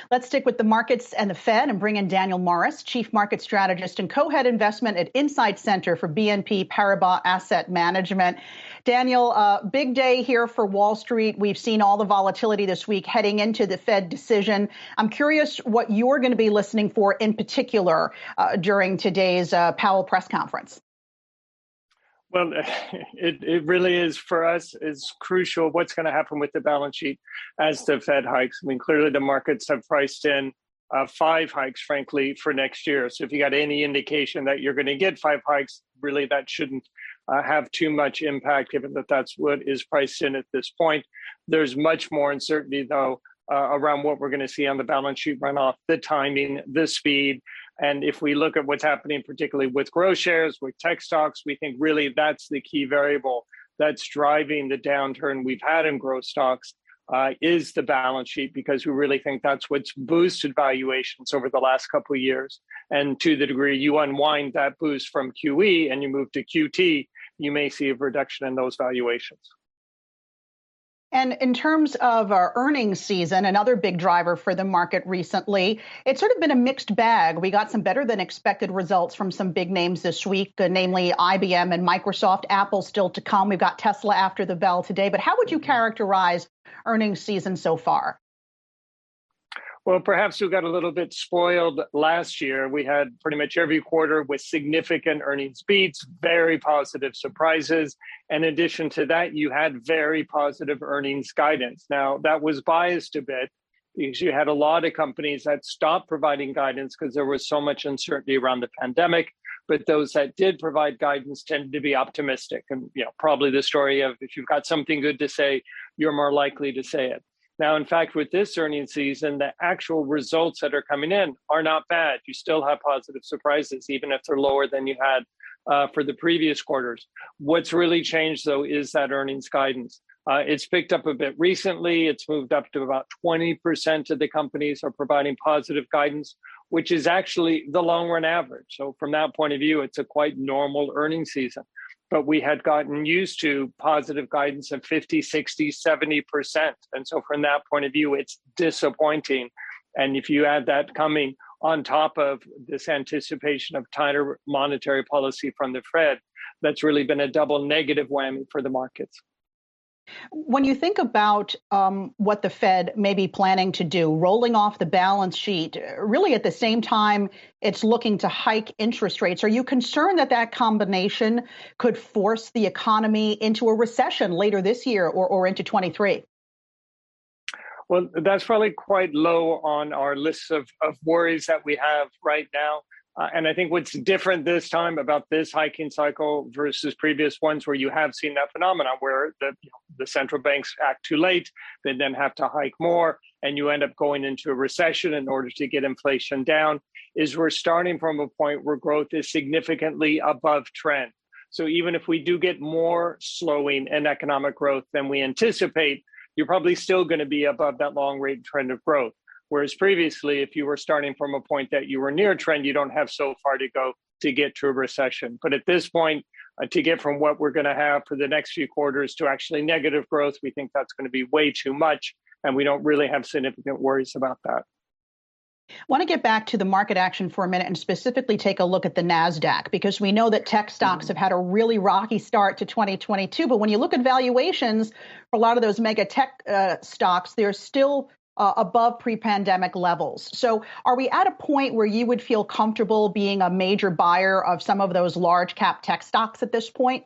Let's stick with the markets and the Fed and bring in Daniel Morris, Chief Market Strategist and Co-Head Investment at Insight Center for BNP Paribas Asset Management. Daniel, big day here for Wall Street. We've seen all the volatility this week heading into the Fed decision. I'm curious what you're going to be listening for in particular during today's Powell press conference. Well, it really is for us is crucial what's going to happen with the balance sheet as the Fed hikes. I mean, clearly the markets have priced in 5 hikes, frankly, for next year. So if you got any indication that you're going to get 5 hikes, really that shouldn't have too much impact, given that that's what is priced in at this point. There's much more uncertainty, though, around what we're going to see on the balance sheet runoff, the timing, the speed. And if we look at what's happening, particularly with growth shares, with tech stocks, we think really that's the key variable that's driving the downturn we've had in growth stocks is the balance sheet, because we really think that's what's boosted valuations over the last couple of years. And to the degree you unwind that boost from QE and you move to QT, you may see a reduction in those valuations. And in terms of our earnings season, another big driver for the market recently, it's sort of been a mixed bag. We got some better than expected results from some big names this week, namely IBM and Microsoft. Apple still to come. We've got Tesla after the bell today. But how would you characterize earnings season so far? Well, perhaps we got a little bit spoiled last year. We had pretty much every quarter with significant earnings beats, very positive surprises. And in addition to that, you had very positive earnings guidance. Now, that was biased a bit because you had a lot of companies that stopped providing guidance because there was so much uncertainty around the pandemic. But those that did provide guidance tended to be optimistic. And probably the story of if you've got something good to say, you're more likely to say it. Now, in fact, with this earnings season, the actual results that are coming in are not bad. You still have positive surprises, even if they're lower than you had for the previous quarters. What's really changed, though, is that earnings guidance. It's picked up a bit recently. It's moved up to about 20% of the companies are providing positive guidance, which is actually the long run average. So from that point of view, it's a quite normal earnings season. But we had gotten used to positive guidance of 50, 60, 70%. And so from that point of view, it's disappointing. And if you add that coming on top of this anticipation of tighter monetary policy from the Fed, that's really been a double negative whammy for the markets. When you think about what the Fed may be planning to do, rolling off the balance sheet, really at the same time it's looking to hike interest rates, are you concerned that that combination could force the economy into a recession later this year or into 23? Well, that's probably quite low on our list of worries that we have right now. And I think what's different this time about this hiking cycle versus previous ones where you have seen that phenomenon where the central banks act too late, they then have to hike more, and you end up going into a recession in order to get inflation down, is we're starting from a point where growth is significantly above trend. So even if we do get more slowing in economic growth than we anticipate, you're probably still going to be above that long rate trend of growth. Whereas previously, if you were starting from a point that you were near trend, you don't have so far to go to get to a recession. But at this point, to get from what we're going to have for the next few quarters to actually negative growth, we think that's going to be way too much. And we don't really have significant worries about that. I want to get back to the market action for a minute and specifically take a look at the NASDAQ, because we know that tech stocks have had a really rocky start to 2022. But when you look at valuations for a lot of those mega tech stocks, they're still above pre-pandemic levels. So are we at a point where you would feel comfortable being a major buyer of some of those large cap tech stocks at this point?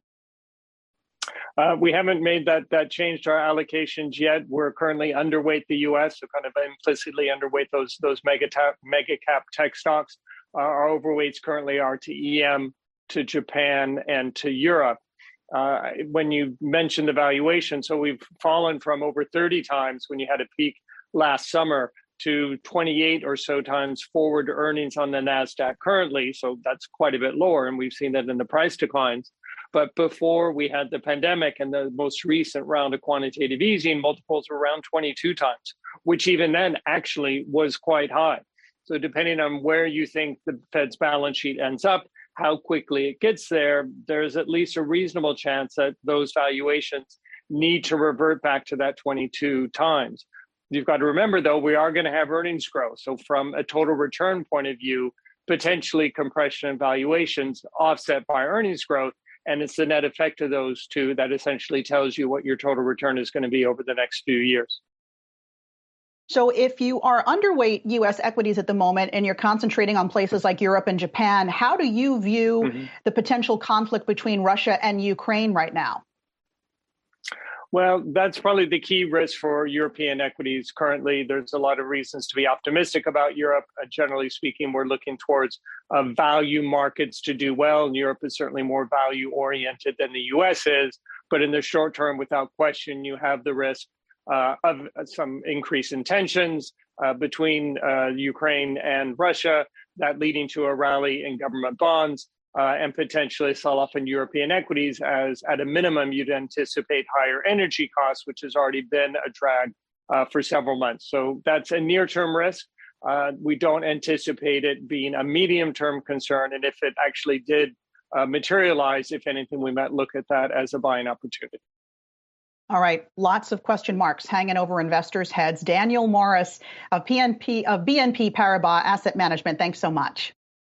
We haven't made that change to our allocations yet. We're currently underweight the U.S., so kind of implicitly underweight those mega cap tech stocks. Our overweights currently are to EM, to Japan, and to Europe. When you mentioned the valuation, so we've fallen from over 30 times when you had a peak last summer to 28 or so times forward earnings on the NASDAQ currently. So that's quite a bit lower. And we've seen that in the price declines. But before we had the pandemic and the most recent round of quantitative easing, multiples were around 22 times, which even then actually was quite high. So depending on where you think the Fed's balance sheet ends up, how quickly it gets there, there's at least a reasonable chance that those valuations need to revert back to that 22 times. you've got to remember, though, we are going to have earnings growth. So from a total return point of view, potentially compression and valuations offset by earnings growth. And it's the net effect of those two that essentially tells you what your total return is going to be over the next few years. So if you are underweight U.S. equities at the moment and you're concentrating on places like Europe and Japan, how do you view the potential conflict between Russia and Ukraine right now? Well, that's probably the key risk for European equities currently. There's a lot of reasons to be optimistic about Europe. Generally speaking, we're looking towards value markets to do well. And Europe is certainly more value oriented than the US is. But in the short term, without question, you have the risk of some increase in tensions between Ukraine and Russia, that leading to a rally in government bonds and potentially sell off in European equities, as at a minimum, you'd anticipate higher energy costs, which has already been a drag for several months. So that's a near-term risk. We don't anticipate it being a medium-term concern. And if it actually did materialize, if anything, we might look at that as a buying opportunity. All right, lots of question marks hanging over investors' heads. Daniel Morris of BNP Paribas Asset Management, thanks so much.